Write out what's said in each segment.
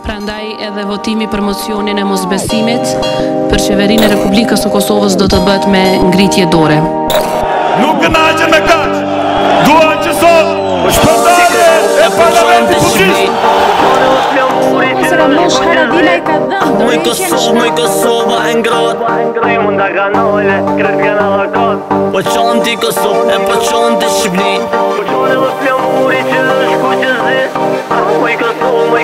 Prandaj edhe votimi për mocionin e mosbesimit për qeverinë e Republikës së Kosovës do të bëhet me ngritje dore. Nuk kënaqen me kaq. Duan që sot shpërndarje e parlamentit fuqishëm. Moj Kosova e ngratë Rrimu nda kanale, kretë kanala katë Po qanë ti Kosovë e po qanë ti Shqipni Po qanë edhe flamuri që është ku që zi Moj Kosova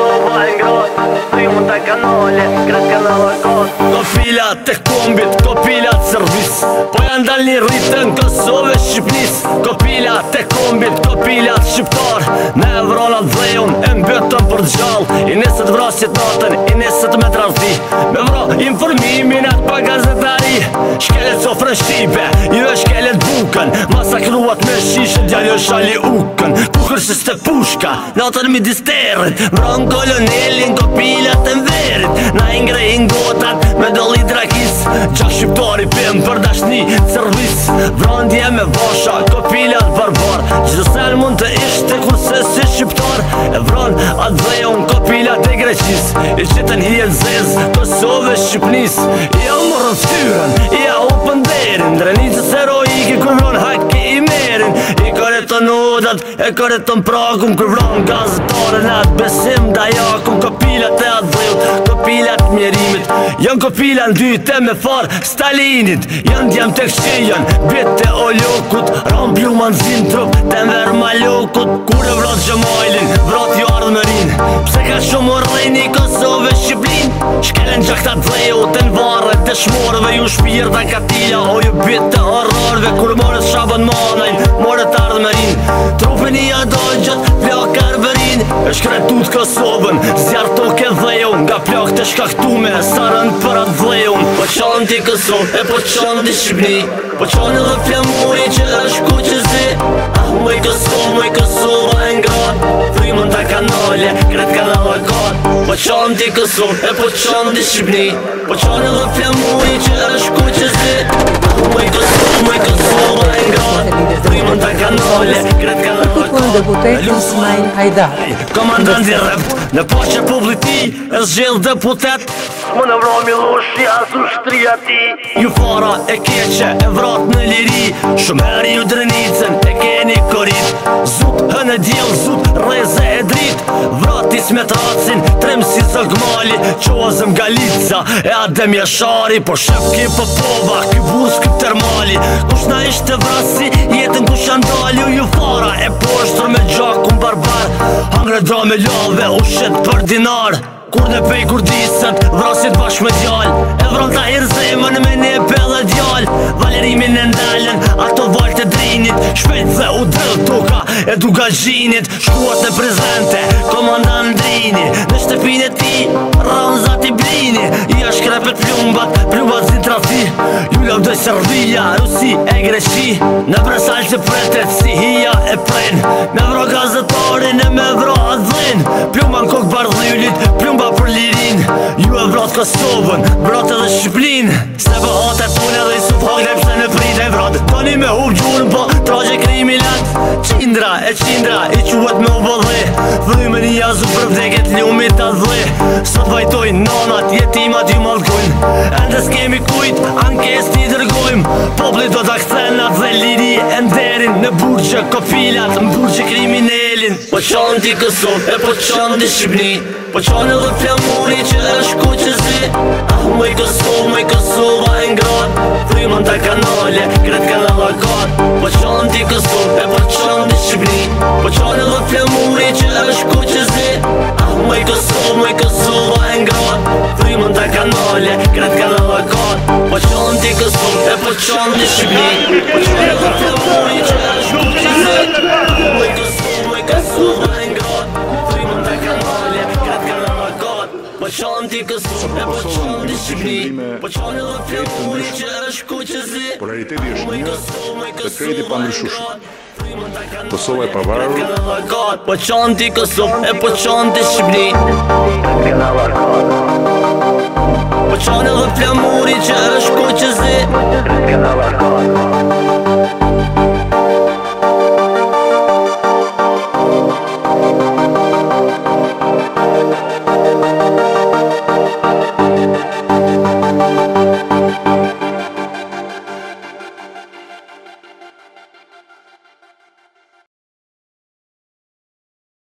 e ngratë Rrimu nda kanale, kretë kanala katë Kopilat të kombit, kopilat servis Po janë dal një rritën Kosovë e Shqipnis Kopilat të kombit, kopilat shqiptar Me vronat dhejun e mbëtën për gjall I nesët vrasit natën, i nesët me trarti Me vro informimin atë pa gazetari Shkelet sofrën shqipe, jo e shkelet bukën Masakruat me shishën, djallë shali ukën Kukër se ste pushka, natën mi disterit Vron kolonelin, kopilat e mverit Na ingrejin gotat, me dolli drakis Gjak shqiptari pëm për dashni, servis Vron dje me vasha, kopilat barbar Gjithë sen mund të ishte kurse si shqiptar E vron atë dhejon, kopilat e greqis I qitën hjen zez, Kosovë e Shqipnis I au më rëftyren, i au pënderin Drenicës heroike kur vron hake i merin I koreton odat, e koreton prakun Kur vron gazetare në atë besim da jakun Kopilat e atë dhejot, kopilat mjerimit Janë kopilat në dyte me far Stalinit Janë djem të këshijan, bit e olokut Ram pluman zin trup, ten ver malokut Kur e vrat Gjemajlin, vrat jo ardhmerin Pse ka shumë rrejni Kosovë e Shqiplin Shkelen gjakta dhejot e në varët të shmorëve Ju shpirta katila o ju bit të horrorve Kur morët shabën manajn, morët ardhmerin Trupin i adojgjët, plak arberin E shkretut Kosovën, zjarë toke dhejon Nga plak të shkaktume, sarën për atë dhejon Po qanë ti Kosovë, e po qanë ti Shqipni Po qanë edhe flamuri që është ku që zi Moj Kosova e ngratë Frimën të kanale, kretë kanala katë Po qanë ti Kosovë, e po qanë ti Shqipni Po qanë edhe flamuri që është ku që zi Moj Kosova e ngratë Frimën të kanale, kretë kanala katë Deputet Ismail Hajdar Komandant i rëpt, në poqe publiti E zgjell deputet Më në vro Miloshi, asu shtria ti Ju fara e keqe, e vrat në liri Shumë heri ju drenicën, e keni korit Zut, hënë djel, zut, reze e drit Vrat Ismet Racin, trem si Zogmali Qozëm Galica, e Adem Jashari Po shepki Popova, ky bus ky termali Kush na ishte vrasi, jetën kush andali Ju fara e poshtër me gjakun barbar Hangre dra me lave, ushet për dinar Kur në pej kurdisët, vrasit bashk me djall E vron ta hirzemën me një pelle djall Valerimin e ndalen, ato valte drinit Shpejt dhe u drill toka, e du gazhinit Shkuat në prezente, komandant Drini Në shtepin e ti, Ramzat i blini I ashkrepet plumbat zin trafi Ju lavdoj Serbia, Rusi e Greqi Në bresal që pretet si hija e pren Me vro gazetarin e me vro adhin Plumban kok bardhyllit, plumba për lirin Ju e vrat Kosovën, vrat edhe Shqiplin Se për hatet unë edhe i sufakle pse në prit e vrat Tani me hub gjurën po traje krimilat Qindra, i quet me u bëdhe Vrymen i jazu për vdeket ljumit të dhe Sot vajtojnë nanat, jetimat ju malkojnë Endes kemi kujt, ankes t'i dërgojmë Popli do t'a kthenat dhe liri e nderin Në burqe kopilat, në burqe kriminelin Po qanë ti Kosovë, e po qanë ti Shqipni Po qanë edhe flamuri që është ku që zi Moj Kosova e ngratë Frymën të kanale, kretë kanala katë Po qanë ti Kosovë, e po qanë ti Shqipni Po qanë edhe flamuri që është ku që zi Moj Kosova e ngratë Frymën të kanale, kretë kanala katë Po qanë ti Kosovë, e po qanë ti Shqipni Po qanë edhe flamuri që është ku që zi Moj Kosova e ngratë Frymën të kanale, kretë kanala katë Po qanë ti Kosovë, e po qanë ti Shqipni Po qanë edhe flamuri që është ku që zi Polariteti është një, dhe kredi pa ndryshueshëm. Kosova e pavarur. Po qanë ti Kosovë, e po qanë ti Shqipni Po qanë edhe flamuri që është ku që zi